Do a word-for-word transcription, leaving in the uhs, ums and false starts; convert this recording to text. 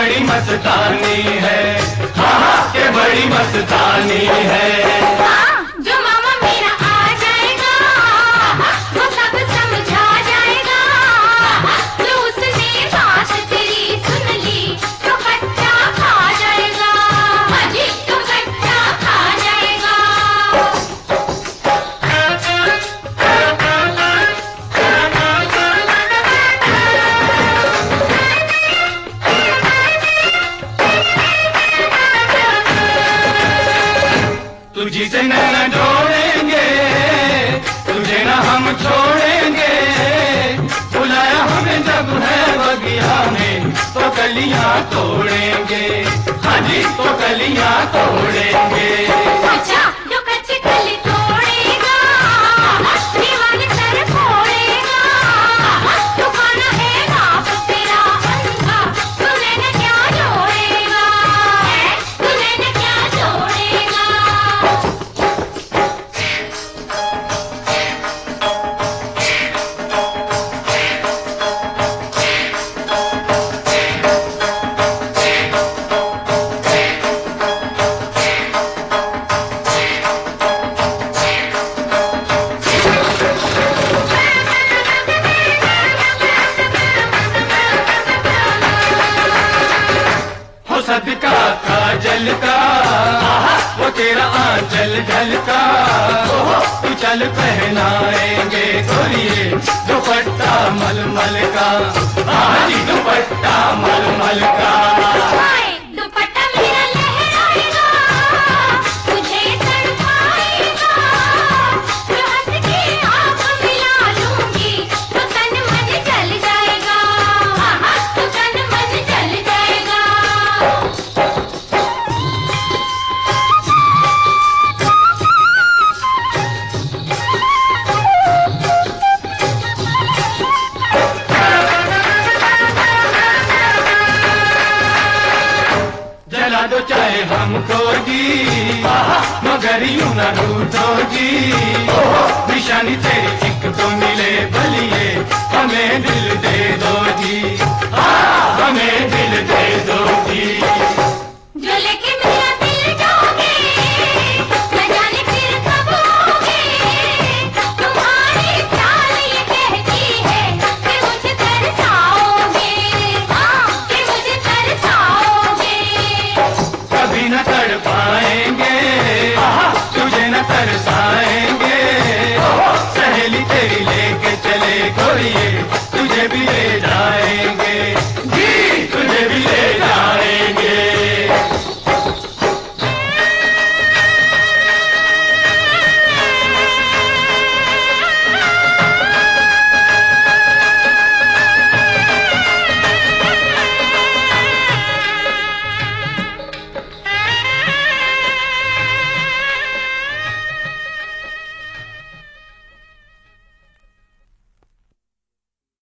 बड़ी मस्तानी है, हाँ हाँ के बड़ी मस्तानी है। हाँ, जो मामा मेरा आ जाएगा वो सब समझा जाएगा। जो उसने बात तेरी सुन ली तो कच्चा खा जाएगा। हाँ जी, तो कच्चा खा जाएगा। तुझी से नैना जोड़ेंगे, तुझे न हम छोड़ेंगे। बुलाया हमें जब है बगिया में तो कलियां तोड़ेंगे, हाँ जी तो कलियां तोड़ेंगे। अच्छा, जो कच्ची कली तोड़ेगा दीवाने सर फोड़ेगा। तूफान है बाप तेरा अंधा, तूने न क्या जोड़ेगा, तूने न क्या जोड़ेगा। सदका काजल का वो तेरा आंचल झलका। तू चल पहनाएंगे गोरिये दुपट्टा मलमल का, हाँ जी दुपट्टा मलमल का। हाय, दुपट्टा मेरा लहराएगा, तुझे तड़पाएगा। जो हंस के आँख मिला लूंगी तो तन मन जल जाएगा। हाँ हाँ, तो तन मन जल जाएगा। जला दो चाहे हमको जी, मगर यूं न रूठो जी। निशानी तेरी एक तो मिले बलिए, हमें दिल दे दो जी, हाँ हमें दिल दे दो जी। जो लेके मेरा दिल जाओगे न जाने फिर कब आओगे। तुम्हारी चाल ये कहती है कि मुझे तरसाओगे, हाँ कि मुझे तरसाओगे। कभी न तड़ पाएंगे, तुझे न तरसाएंगे। सहेली तेरी लेके चले गोरिये तुझे भी ले जाए।